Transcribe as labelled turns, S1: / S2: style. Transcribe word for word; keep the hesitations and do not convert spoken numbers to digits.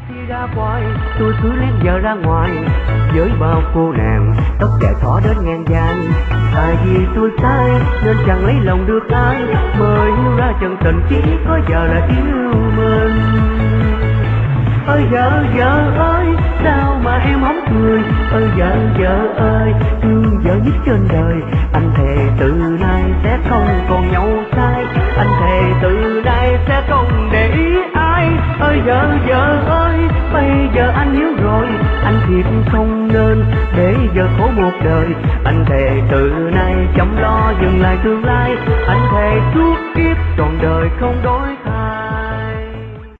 S1: Khi ra quay tôi cứ lén vợ ra ngoài với bao cô nàng tóc dài thỏ đến ngang vai. Tại vì tôi sai nên chẳng lấy lòng được ai, mới hiểu ra chân tình chỉ có vợ là yêu mình. Ơi vợ vợ ơi sao mà em không cười, ơi vợ vợ ơi thương vợ nhất trên đời. Anh thề từ nay sẽ không còn nhau sai, anh thề từ nay sẽ không để ý ai. Ơi vợ vợ ơi bây giờ anh hiểu rồi, anh thiệt không nên để vợ khổ một đời. Anh thề từ nay chăm lo dừng lại tương lai, anh thề suốt kiếp trọn đời không đổi.